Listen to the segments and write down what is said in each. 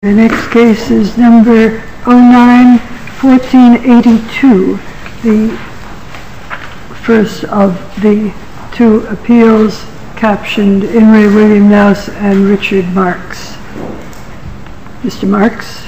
The next case is number 09-1482, the first of the two appeals captioned In re William Nouse and Richard Marks. Mr. Marks.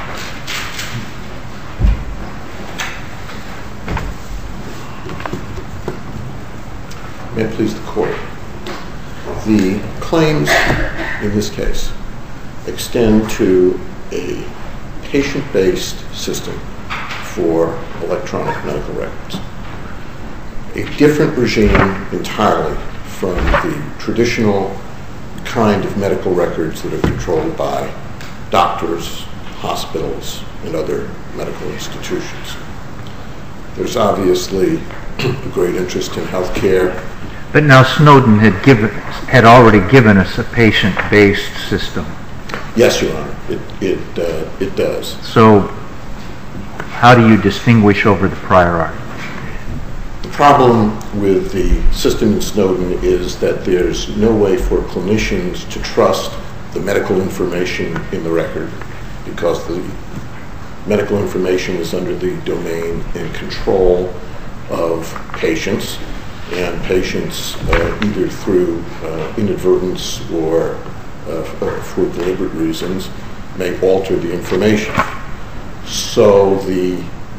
May it please the court. The claims in this case extend to a patient-based system for electronic medical records. A different regime entirely from the traditional kind of medical records that are controlled by doctors, hospitals, and other medical institutions. There's obviously a great interest in healthcare. But now Snowden had already given us a patient-based system. Yes, Your Honor, it does. So how do you distinguish over the prior art? The problem with the system in Snowden is that there's no way for clinicians to trust the medical information in the record because the medical information is under the domain and control of patients, and patients either through inadvertence or for deliberate reasons may alter the information. So the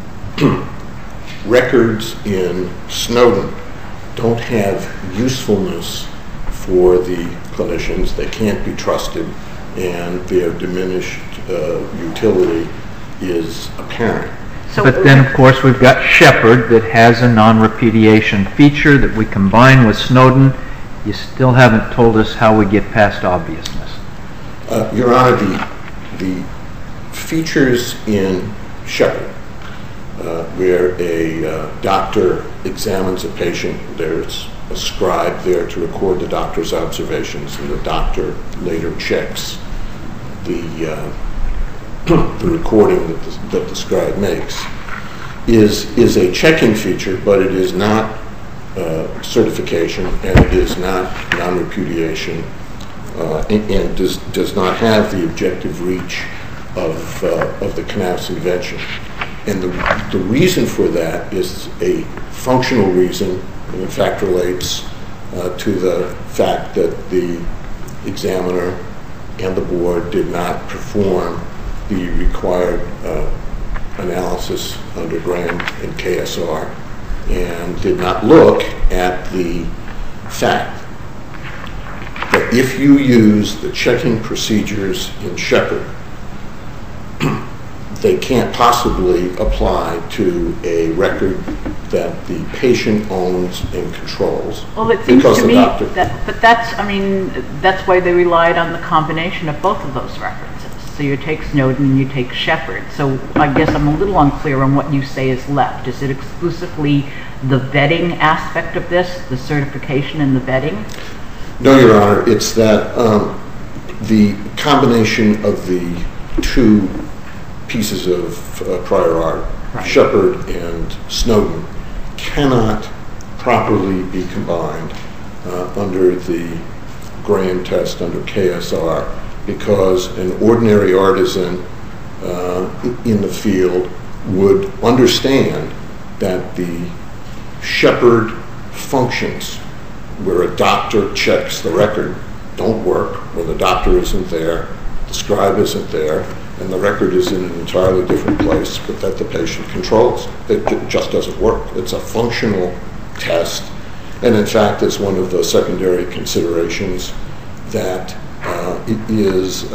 records in Snowden don't have usefulness for the clinicians. They can't be trusted, and their diminished utility is apparent. But then, of course, we've got Shepard that has a non-repudiation feature that we combine with Snowden. You still haven't told us how we get past obviousness. Your Honor, the features in Shepard, where a doctor examines a patient, there's a scribe there to record the doctor's observations, and the doctor later checks the recording that the scribe makes, is a checking feature, but it is not certification, and it is not non-repudiation, and does not have the objective reach of the Knapp's invention. And the reason for that is a functional reason, and in fact relates to the fact that the examiner and the board did not perform the required analysis under Graham and KSR, and did not look at the fact that if you use the checking procedures in Shepard, they can't possibly apply to a record that the patient owns and controls. Well, it seems to me that's why they relied on the combination of both of those references. So you take Snowden and you take Shepard. So I guess I'm a little unclear on what you say is left. Is it exclusively the vetting aspect of this, the certification and the vetting? No, Your Honor. It's that the combination of the two pieces of prior art, right, Shepard and Snowden, cannot properly be combined under the Graham test, under KSR, because an ordinary artisan in the field would understand that the Shepard functions where a doctor checks the record don't work when the doctor isn't there, the scribe isn't there, and the record is in an entirely different place, but that the patient controls. It just doesn't work. It's a functional test, and in fact it's one of the secondary considerations that it is.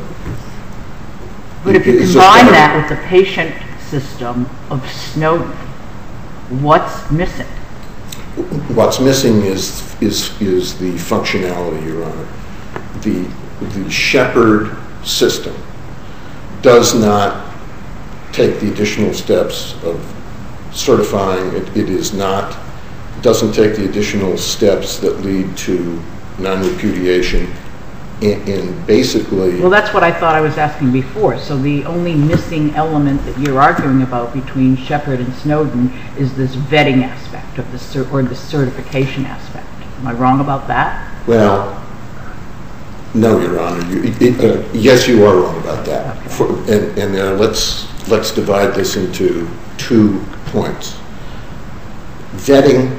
But if you combine that with the patient system of Snowden, what's missing? What's missing is the functionality, Your Honor. The Shepard system does not take the additional steps of certifying. Doesn't take the additional steps that lead to non-repudiation. And basically... Well, that's what I thought I was asking before. So the only missing element that you're arguing about between Shepard and Snowden is this vetting aspect of the certification aspect. Am I wrong about that? Well, No, Your Honor. Yes, you are wrong about that. Let's divide this into 2 points. Vetting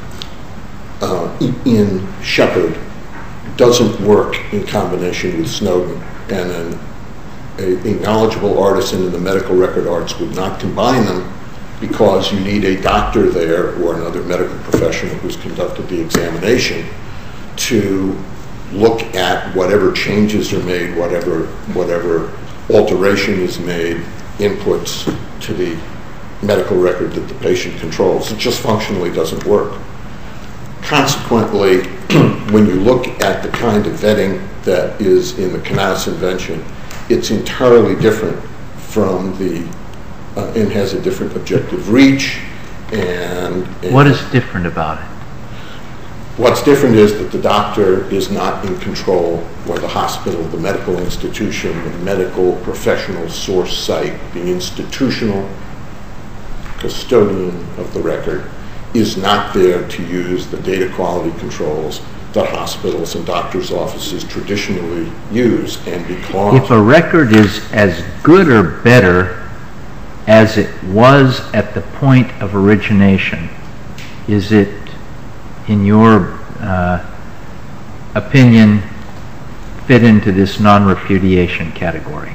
in Shepard doesn't work in combination with Snowden, and a knowledgeable artisan in the medical record arts would not combine them, because you need a doctor there or another medical professional who's conducted the examination to look at whatever changes are made, whatever alteration is made, inputs to the medical record that the patient controls. It just functionally doesn't work. Consequently, when you look at the kind of vetting that is in the Knaus invention, it's entirely different from and has a different objective reach. And what is different about it? What's different is that the doctor is not in control, or the hospital, the medical institution, the medical professional source site, the institutional custodian of the record is not there to use the data quality controls that hospitals and doctors' offices traditionally use. And because if a record is as good or better as it was at the point of origination, is it, in your opinion, fit into this non-repudiation category?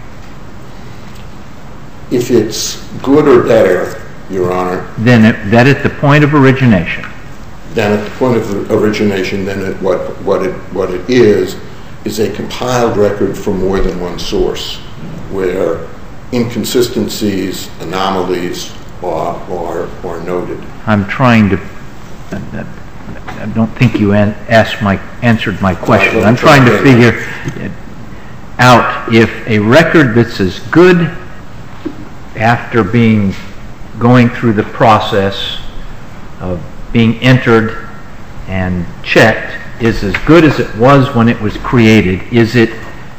If it's good or better, Your Honor, then that at the point of origination. Then at the point of origination, then what it is a compiled record from more than one source, where inconsistencies, anomalies are noted. I'm trying to. I don't think you answered my question. I'm trying to figure out if a record that's as good after going through the process of being entered and checked is as good as it was when it was created. Is it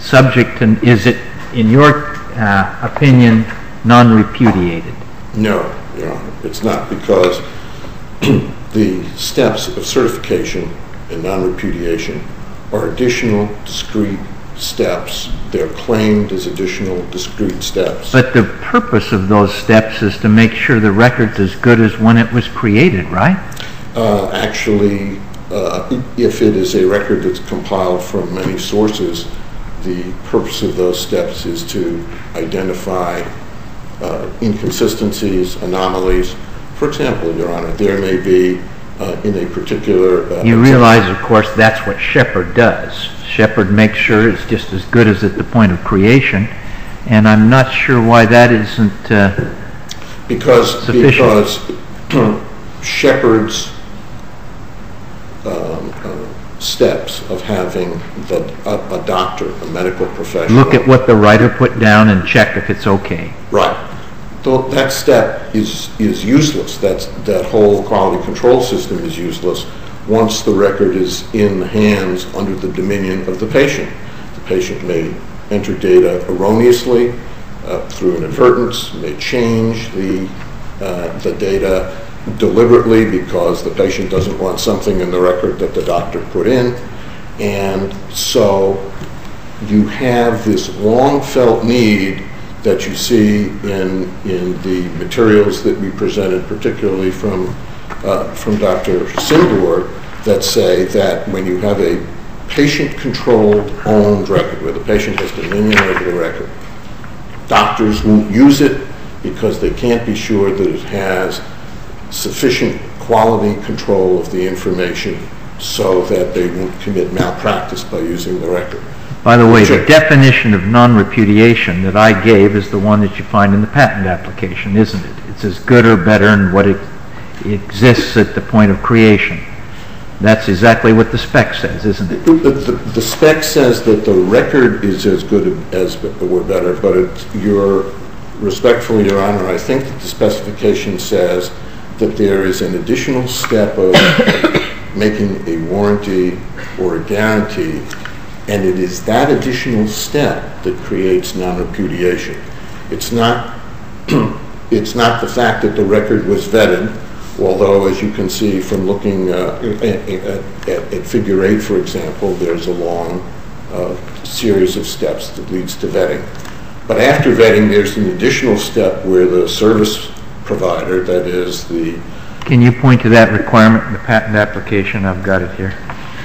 in your opinion, non-repudiated? No, Your Honor, it's not, because the steps of certification and non-repudiation are additional, discrete steps. They're claimed as additional, discrete steps. But the purpose of those steps is to make sure the record's as good as when it was created, right? Actually, if it is a record that's compiled from many sources, the purpose of those steps is to identify inconsistencies, anomalies. For example, Your Honor, there may be in a particular... you realize, of course, that's what Shepard does. Shepard makes sure it's just as good as at the point of creation, and I'm not sure why that isn't sufficient. Because Shepard's steps of having a doctor, a medical professional... look at what the writer put down and check if it's okay. Right. That step is useless. That whole quality control system is useless once the record is in the hands under the dominion of the patient. The patient may enter data erroneously through inadvertence, may change the data deliberately because the patient doesn't want something in the record that the doctor put in. And so you have this long-felt need that you see in the materials that we presented, particularly from Dr. Sindor, that say that when you have a patient-controlled owned record, where the patient has dominion over the record, doctors won't use it because they can't be sure that it has sufficient quality control of the information so that they won't commit malpractice by using the record. By the way, the definition of non-repudiation that I gave is the one that you find in the patent application, isn't it? It's as good or better than what it exists at the point of creation. That's exactly what the spec says, isn't it? The spec says that the record is as good as or better, but respectfully, Your Honor, I think that the specification says that there is an additional step of making a warranty or a guarantee, and it is that additional step that creates non-repudiation. It's not the fact that the record was vetted, although, as you can see from looking at Figure 8, for example, there's a long series of steps that leads to vetting. But after vetting, there's an additional step where the service provider, that is the... Can you point to that requirement in the patent application? I've got it here.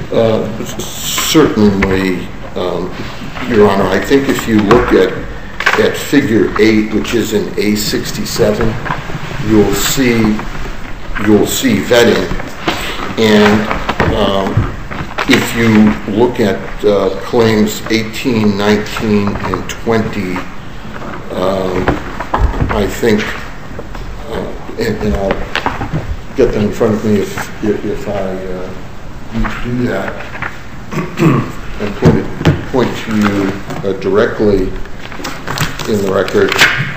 Certainly, Your Honor. I think if you look at Figure 8, which is in A67, you'll see vetting. And if you look at claims 18, 19, and 20, I think, and I'll get them in front of me if I need to do that, and point to you directly in the record.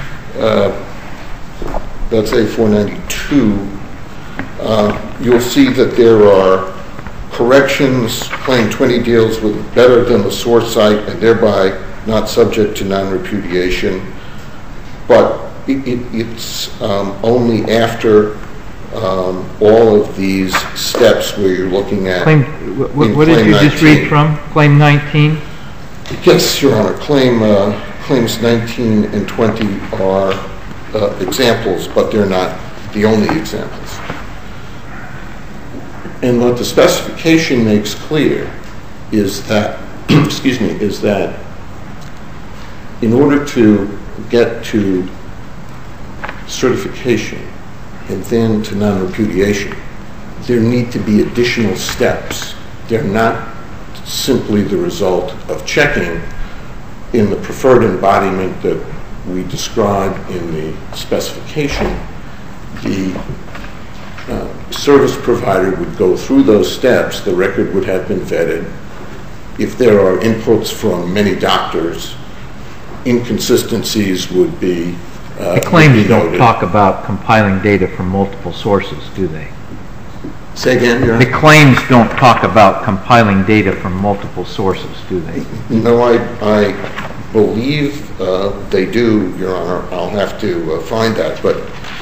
That's A492. You'll see that there are corrections. Claim 20 deals with better than the source site and thereby not subject to non-repudiation. But it's only after all of these steps where you're looking at... What did you just read from? Claim 19? Yes, Your Honor. Claims 19 and 20 are examples, but they're not the only examples. And what the specification makes clear is that, is that in order to get to certification and then to non-repudiation, there need to be additional steps. They're not simply the result of checking in the preferred embodiment that we describe in the specification. The service provider would go through those steps. The record would have been vetted. If there are inputs from many doctors, inconsistencies would be The claims don't talk about compiling data from multiple sources, do they? Say again, Your Honor? The claims don't talk about compiling data from multiple sources, do they? No, I believe they do, Your Honor. I'll have to find that, but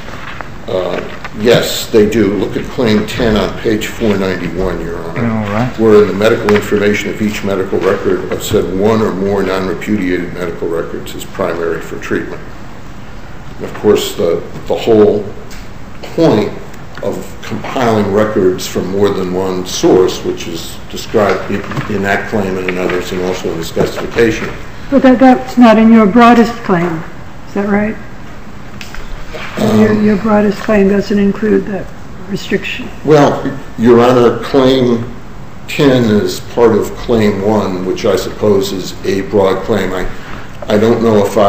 yes, they do. Look at Claim 10 on page 491, Your Honor. All right. Where in the medical information of each medical record, I've said one or more non-repudiated medical records is primary for treatment. And of course, the whole point of compiling records from more than one source, which is described in that claim and in others, and also in the specification. But that's not in your broadest claim, is that right? Your broadest claim doesn't include that restriction. Well, Your Honor, Claim 10 is part of Claim 1, which I suppose is a broad claim. I don't know if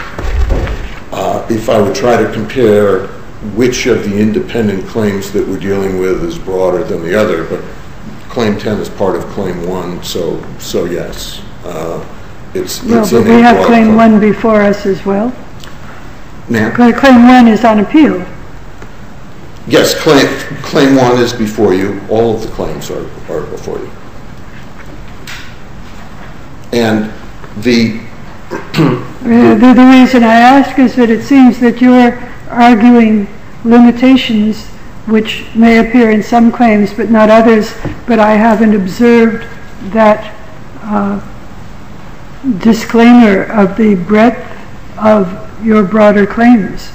I would try to compare which of the independent claims that we're dealing with is broader than the other, but Claim 10 is part of Claim 1, so yes. It's but we have Claim 1 before us as well. Ma'am? Claim 1 is on appeal. Yes, Claim 1 is before you. All of the claims are before you. And the reason I ask is that it seems that you're arguing limitations which may appear in some claims but not others, but I haven't observed that disclaimer of the breadth of your broader claims.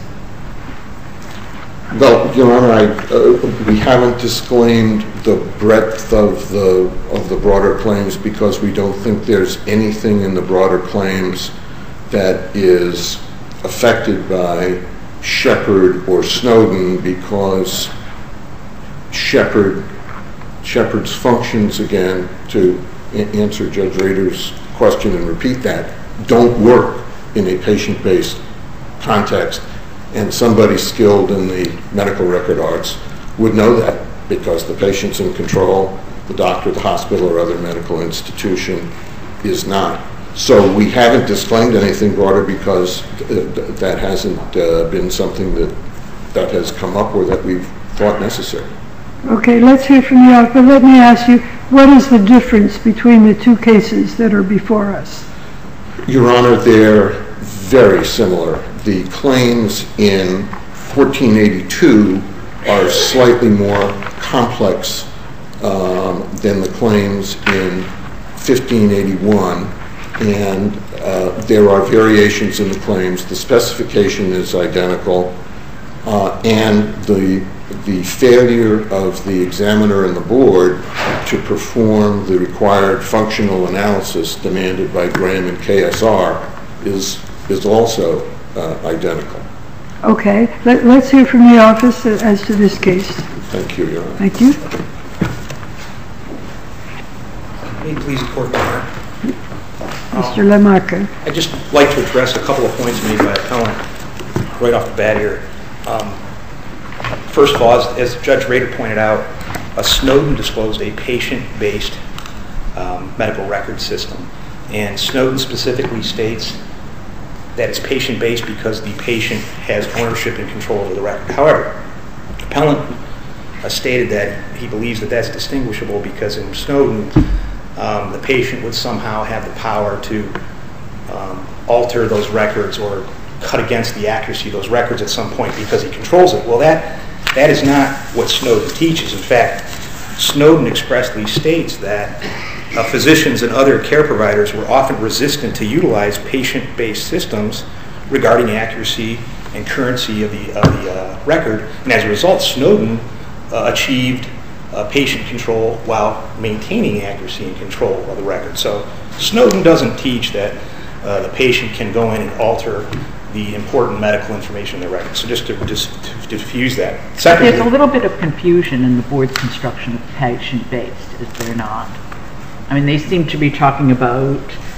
Well, Your Honor, we haven't disclaimed the breadth of the broader claims because we don't think there's anything in the broader claims that is affected by Shepard or Snowden, because Shepard's functions, again, to answer Judge Rader's question and repeat that, don't work in a patient-based context. And somebody skilled in the medical record arts would know that because the patient's in control, the doctor, the hospital, or other medical institution is not. So we haven't disclaimed anything broader because that hasn't been something that has come up or that we've thought necessary. Okay, let's hear from you, but let me ask you, what is the difference between the two cases that are before us? Your Honor, they're very similar. The claims in 1482 are slightly more complex than the claims in 1581, and there are variations in the claims. The specification is identical, and the failure of the examiner and the board to perform the required functional analysis demanded by Graham and KSR is also identical. Okay. Let's hear from the office as to this case. Thank you, Your Honor. Thank you. May it please the Court, Your Honor. Mr. Lamarca. I'd just like to address a couple of points made by appellant right off the bat here. First of all, as Judge Rader pointed out, Snowden disclosed a patient-based medical record system. And Snowden specifically states that it's patient-based because the patient has ownership and control over the record. However, appellant stated that he believes that that's distinguishable because in Snowden, the patient would somehow have the power to alter those records or cut against the accuracy of those records at some point because he controls it. Well, that is not what Snowden teaches. In fact, Snowden expressly states that physicians and other care providers were often resistant to utilize patient-based systems regarding accuracy and currency of the record. And as a result, Snowden achieved patient control while maintaining accuracy and control of the record. So Snowden doesn't teach that the patient can go in and alter the important medical information in the record. So just to diffuse that. Secondly, there's a little bit of confusion in the board's construction of patient-based, is there not? I mean, they seem to be talking about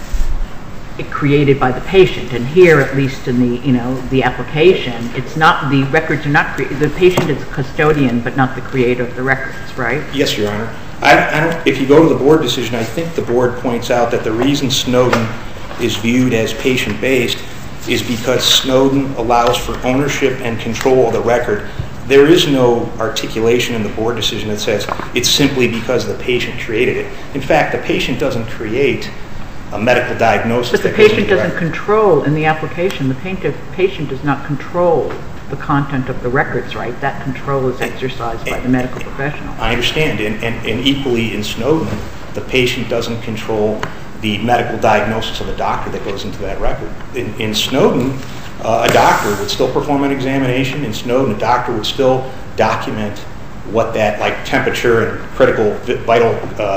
it created by the patient, and here, at least in the application, it's not, the records are not created. The patient is a custodian, but not the creator of the records, right? Yes, Your Honor. If you go to the board decision, I think the board points out that the reason Snowden is viewed as patient-based is because Snowden allows for ownership and control of the record. There is no articulation in the board decision that says it's simply because the patient created it. In fact, the patient doesn't create a medical diagnosis. But the patient doesn't control in the application. The patient does not control the content of the records, right? That control is exercised by the medical professional. I understand. And equally in Snowden, the patient doesn't control the medical diagnosis of the doctor that goes into that record. In Snowden, a doctor would still perform an examination. In Snowden, a doctor would still document what that, like temperature and critical vital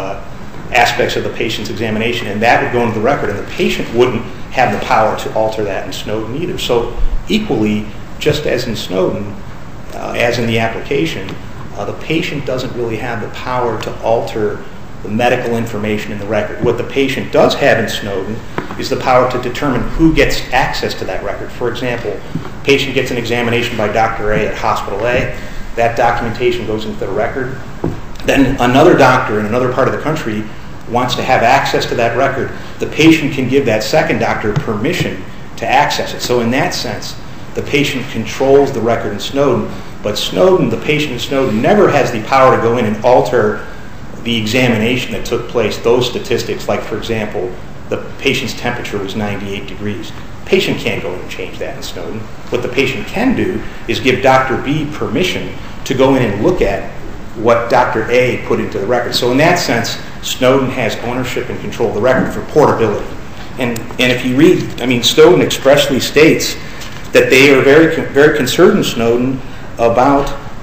aspects of the patient's examination, and that would go into the record, and the patient wouldn't have the power to alter that in Snowden either. So equally, just as in Snowden, as in the application, the patient doesn't really have the power to alter the medical information in the record. What the patient does have in Snowden is the power to determine who gets access to that record. For example, a patient gets an examination by Dr. A at Hospital A. That documentation goes into the record. Then another doctor in another part of the country wants to have access to that record. The patient can give that second doctor permission to access it. So in that sense, the patient controls the record in Snowden, but Snowden, the patient in Snowden, never has the power to go in and alter the examination that took place, those statistics, like, for example, the patient's temperature was 98 degrees. The patient can't go in and change that in Snowden. What the patient can do is give Dr. B permission to go in and look at what Dr. A put into the record. So in that sense, Snowden has ownership and control of the record for portability. And if you read, I mean, Snowden expressly states that they are very concerned in Snowden about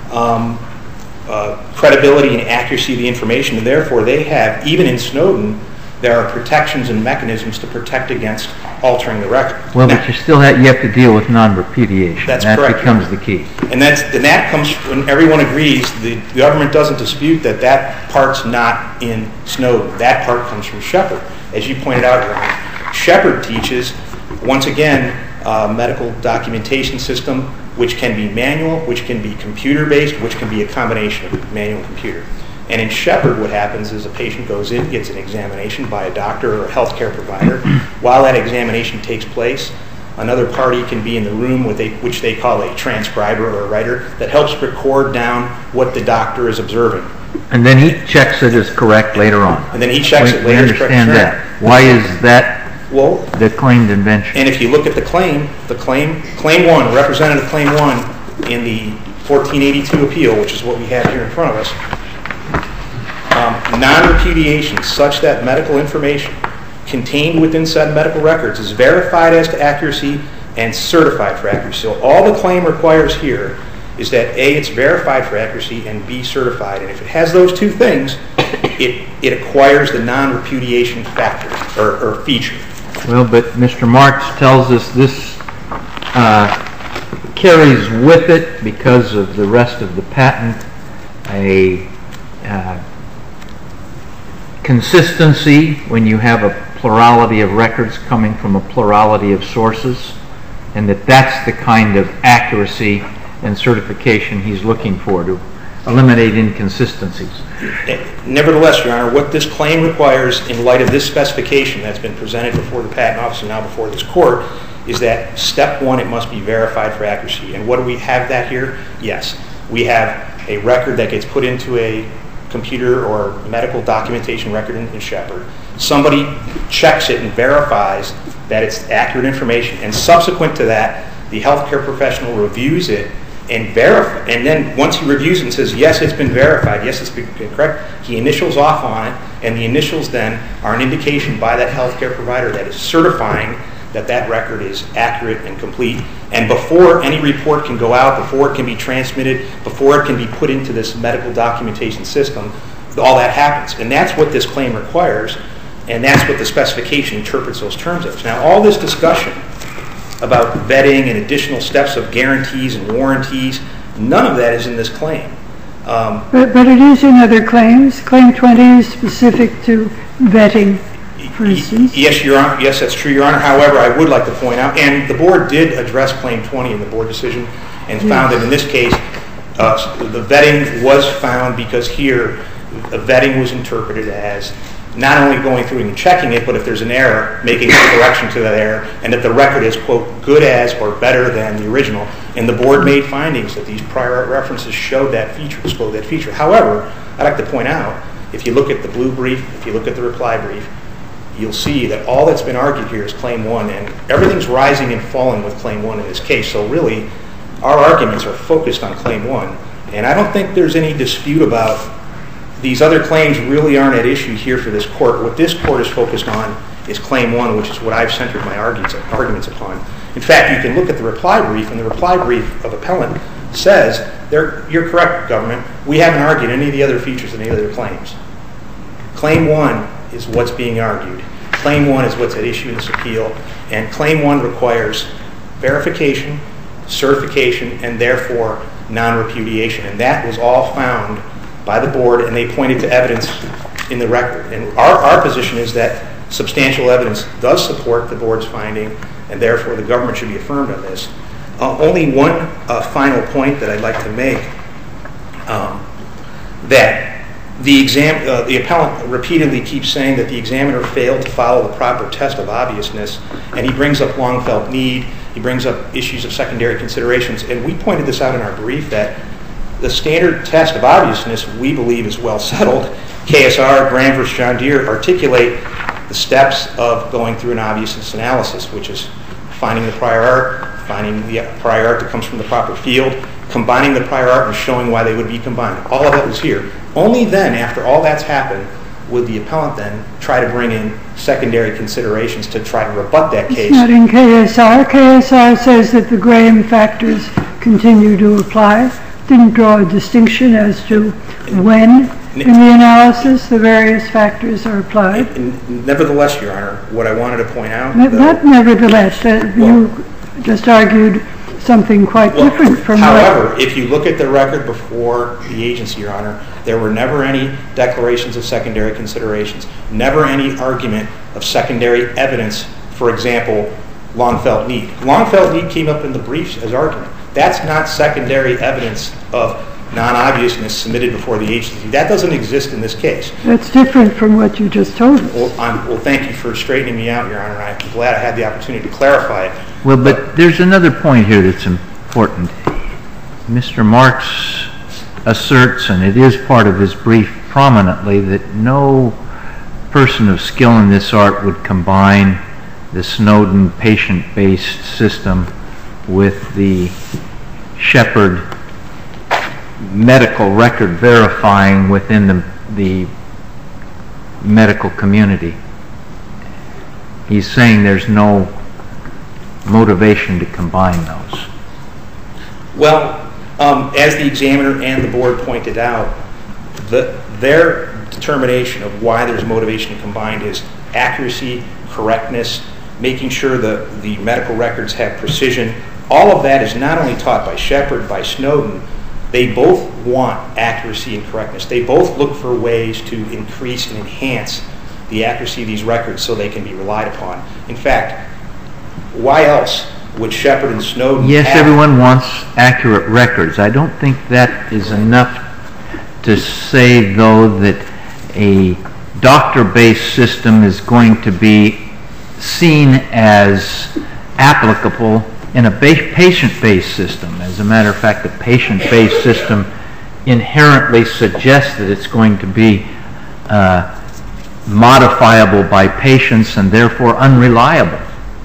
credibility and accuracy of the information, and therefore they have, even in Snowden, there are protections and mechanisms to protect against altering the record. Well, but you still have to deal with non-repudiation. That's correct. That becomes the key. And that comes when everyone agrees. The government doesn't dispute that part's not in Snowden. That part comes from Shepard. As you pointed out, Shepard teaches, once again, a medical documentation system which can be manual, which can be computer-based, which can be a combination of manual and computer. And in Shepard, what happens is a patient goes in, gets an examination by a doctor or a healthcare provider. While that examination takes place, another party can be in the room with which they call a transcriber or a writer that helps record down what the doctor is observing. And then he checks it as correct later on. And then he checks it later as correct. We understand that. Why is that the claimed invention? And if you look at the claim 1, representative claim 1 in the 1482 appeal, which is what we have here in front of us, non-repudiation such that medical information contained within said medical records is verified as to accuracy and certified for accuracy. So all the claim requires here is that A, it's verified for accuracy, and B, certified. And if it has those two things, it acquires the non-repudiation factor or feature. Well, but Mr. Marks tells us this carries with it, because of the rest of the patent, a consistency when you have a plurality of records coming from a plurality of sources, and that's the kind of accuracy and certification he's looking for to eliminate inconsistencies. Nevertheless, Your Honor, what this claim requires in light of this specification that's been presented before the Patent Office and now before this Court is that step one, it must be verified for accuracy. And what do we have that here? Yes. We have a record that gets put into a computer or medical documentation record in Shepherd. Somebody checks it and verifies that it's accurate information, and subsequent to that, the healthcare professional reviews it and verify. And then once he reviews it and says, yes, it's been verified, yes, it's been correct, he initials off on it, and the initials then are an indication by that healthcare provider that is certifying that that record is accurate and complete. And before any report can go out, before it can be transmitted, before it can be put into this medical documentation system, all that happens. And that's what this claim requires, and that's what the specification interprets those terms as. Now, all this discussion about vetting and additional steps of guarantees and warranties, none of that is in this claim. But it is in other claims. Claim 20 is specific to vetting, for instance. Yes, Your Honor. Yes, that's true, Your Honor. However, I would like to point out, and the Board did address Claim 20 in the Board decision and found that in this case, the vetting was found because here, the vetting was interpreted as not only going through and checking it, but if there's an error, making a correction to that error, and that the record is, quote, good as or better than the original. And the Board made findings that these prior art references showed that feature, disclosed that feature. However, I'd like to point out, if you look at the blue brief, if you look at the reply brief, you'll see that all that's been argued here is Claim 1, and everything's rising and falling with Claim 1 in this case. So really, our arguments are focused on Claim 1, and I don't think there's any dispute about these other claims really aren't at issue here for this Court. What this Court is focused on is Claim 1, which is what I've centered my arguments upon. In fact, you can look at the reply brief, and the reply brief of appellant says, you're correct, government, we haven't argued any of the other features in any of the other claims. Claim 1 is what's being argued. Claim 1 is what's at issue in this appeal, and Claim 1 requires verification, certification, and therefore non-repudiation. And that was all found by the Board, and they pointed to evidence in the record. And our position is that substantial evidence does support the Board's finding, and therefore the government should be affirmed on this. Only one final point that I'd like to make, that the appellant repeatedly keeps saying that the examiner failed to follow the proper test of obviousness, and he brings up long-felt need, he brings up issues of secondary considerations, and we pointed this out in our brief that the standard test of obviousness, we believe, is well settled. KSR, Graham v. John Deere articulate the steps of going through an obviousness analysis, which is finding the prior art, finding the prior art that comes from the proper field, combining the prior art and showing why they would be combined. All of that was here. Only then, after all that's happened, would the appellant then try to bring in secondary considerations to try to rebut that case. It's not in KSR. KSR says that the Graham factors continue to apply. Didn't draw a distinction as to when in the analysis the various factors are applied. Nevertheless, Your Honor, what I wanted to point out... Not nevertheless. You just argued something quite different from however, if you look at the record before the agency, Your Honor, there were never any declarations of secondary considerations, never any argument of secondary evidence, for example, long-felt need. Long-felt need came up in the briefs as argument. That's not secondary evidence of non-obviousness submitted before the agency. That doesn't exist in this case. That's different from what you just told us. Well, thank you for straightening me out, Your Honor. I'm glad I had the opportunity to clarify it. Well, but there's another point here that's important. Mr. Marks asserts, and it is part of his brief prominently, that no person of skill in this art would combine the Snowden patient-based system with the Shepherd medical record verifying within the medical community. He's saying there's no motivation to combine those. Well, as the examiner and the board pointed out, their determination of why there's motivation to combine is accuracy, correctness, making sure that the medical records have precision. All of that is not only taught by Shepard, by Snowden. They both want accuracy and correctness. They both look for ways to increase and enhance the accuracy of these records so they can be relied upon. In fact, why else would Shepard and Snowden Yes, have... everyone wants accurate records. I don't think that is enough to say, though, that a doctor-based system is going to be seen as applicable in a patient-based system. As a matter of fact, the patient-based system inherently suggests that it's going to be modifiable by patients and therefore unreliable.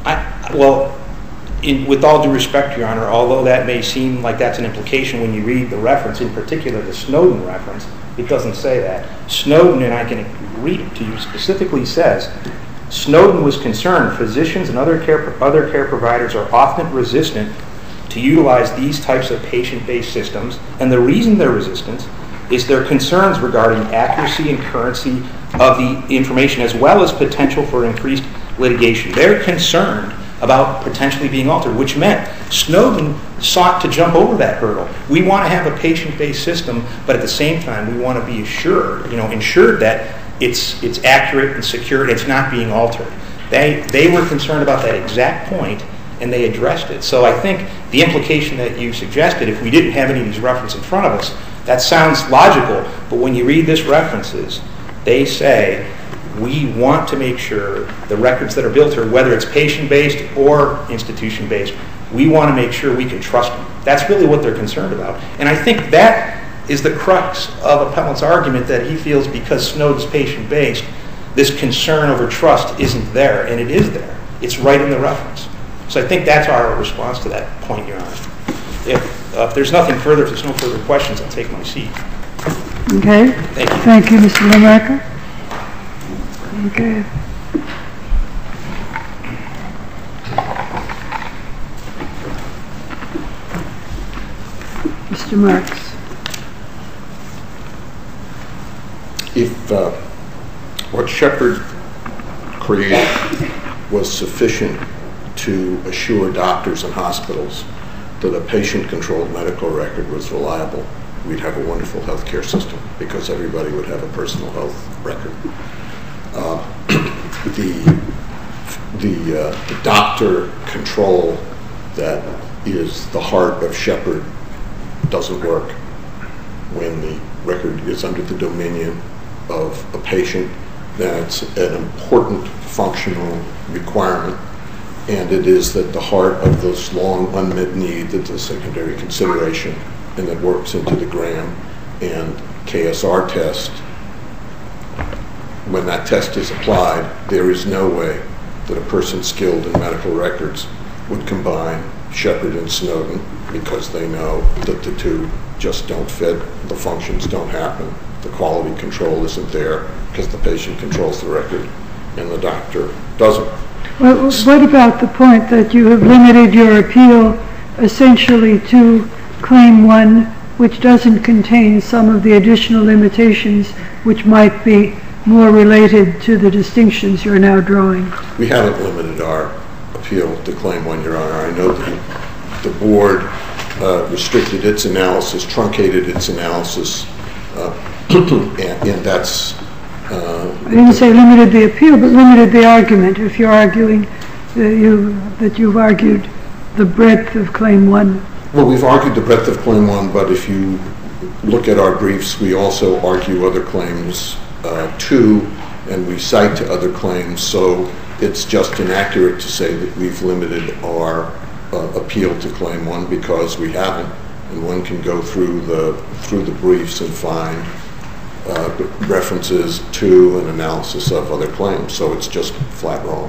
With all due respect, Your Honor, although that may seem like that's an implication when you read the reference, in particular the Snowden reference, it doesn't say that. Snowden, and I can read it to you, specifically says, Snowden was concerned physicians and other care providers are often resistant to utilize these types of patient-based systems, and the reason they're resistant is their concerns regarding accuracy and currency of the information, as well as potential for increased litigation. They're concerned about potentially being altered, which meant Snowden sought to jump over that hurdle. We want to have a patient-based system, but at the same time, we want to be ensured that it's accurate and secure, and it's not being altered. They were concerned about that exact point, and they addressed it. So I think the implication that you suggested, if we didn't have any of these references in front of us, that sounds logical, but when you read these references, they say, we want to make sure the records that are built here, whether it's patient-based or institution-based, we want to make sure we can trust them. That's really what they're concerned about. And I think that is the crux of Appellant's argument, that he feels because Snowden's patient-based, this concern over trust isn't there, and it is there. It's right in the reference. So I think that's our response to that point, Your Honor. If there's nothing further, if there's no further questions, I'll take my seat. Okay. Thank you. Thank you, Mr. Lamacher. Okay. Mr. Marks. If what Shepard created was sufficient to assure doctors and hospitals that a patient-controlled medical record was reliable, we'd have a wonderful health care system because everybody would have a personal health record. The doctor control that is the heart of Shepard doesn't work when the record is under the dominion of a patient. That's an important functional requirement, and it is at the heart of this long unmet need that's a secondary consideration, and that works into the Graham and KSR test. When that test is applied, there is no way that a person skilled in medical records would combine Shepard and Snowden, because they know that the two just don't fit, the functions don't happen, the quality control isn't there because the patient controls the record and the doctor doesn't. Well, what about the point that you have limited your appeal essentially to Claim 1, which doesn't contain some of the additional limitations which might be more related to the distinctions you're now drawing? We haven't limited our appeal to Claim 1, Your Honor. I know that the board restricted its analysis, truncated its analysis, and that's... I didn't say limited the appeal, but limited the argument. If you're arguing that you've argued the breadth of Claim 1. Well, we've argued the breadth of Claim 1, but if you look at our briefs, we also argue other claims too, and we cite to other claims, so it's just inaccurate to say that we've limited our appeal to Claim 1, because we haven't, and one can go through the briefs and find references to and analysis of other claims, so it's just flat wrong.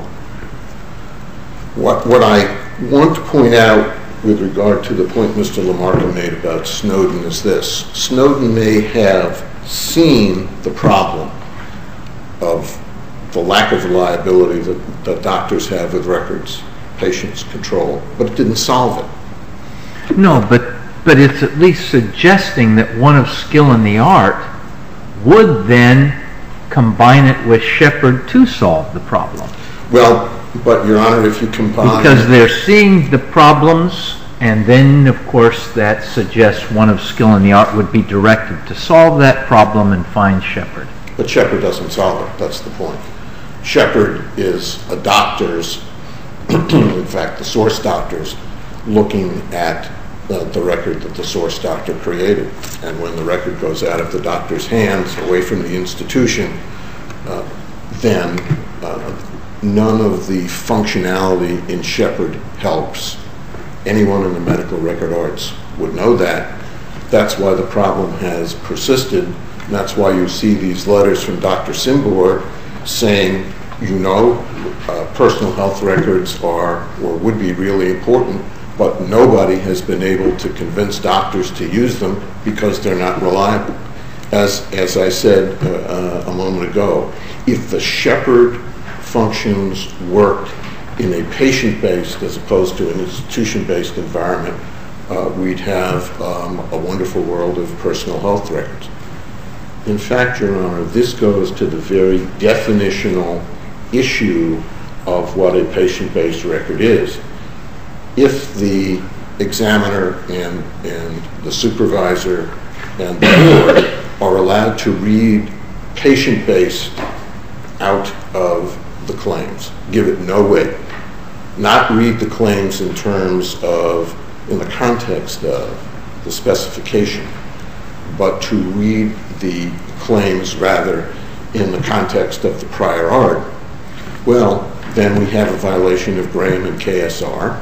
What I want to point out with regard to the point Mr. Lamarca made about Snowden is this. Snowden may have seen the problem of the lack of reliability that doctors have with records, patients control, but it didn't solve it. No, but it's at least suggesting that one of skill in the art would then combine it with Shepard to solve the problem. Well, but Your Honor, if you combine... Because they're seeing the problems, and then, of course, that suggests one of skill in the art would be directed to solve that problem and find Shepard. But Shepard doesn't solve it. That's the point. Shepard is a doctor's, in fact, the source doctor's, looking at the record that the source doctor created. And when the record goes out of the doctor's hands, away from the institution, then none of the functionality in Shepard helps. Anyone in the medical record arts would know that. That's why the problem has persisted. And that's why you see these letters from Dr. Simbor saying, personal health records are or would be really important, but nobody has been able to convince doctors to use them because they're not reliable. As I said a moment ago, if the Shepard functions worked in a patient-based as opposed to an institution-based environment, we'd have a wonderful world of personal health records. In fact, Your Honor, this goes to the very definitional issue of what a patient-based record is. If the examiner and the supervisor and the board are allowed to read patient-based out of the claims, give it no weight, not read the claims in terms of, in the context of the specification, but to read the claims rather in the context of the prior art, well, then we have a violation of Graham and KSR,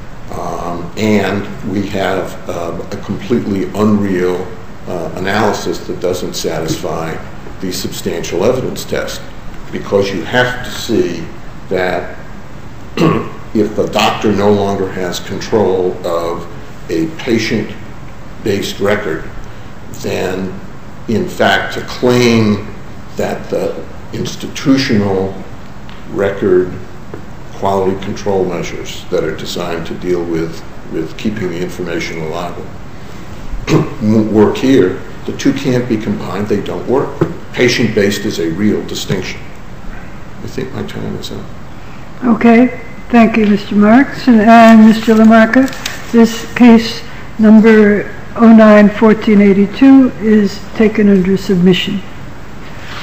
and we have a completely unreal analysis that doesn't satisfy the substantial evidence test, because you have to see that if the doctor no longer has control of a patient-based record, then in fact to claim that the institutional record quality control measures that are designed to deal with keeping the information reliable won't work here. The two can't be combined. They don't work. Patient-based is a real distinction. I think my time is up. Okay. Thank you, Mr. Marks. And Mr. Lamarca, this case number 09-1482 is taken under submission.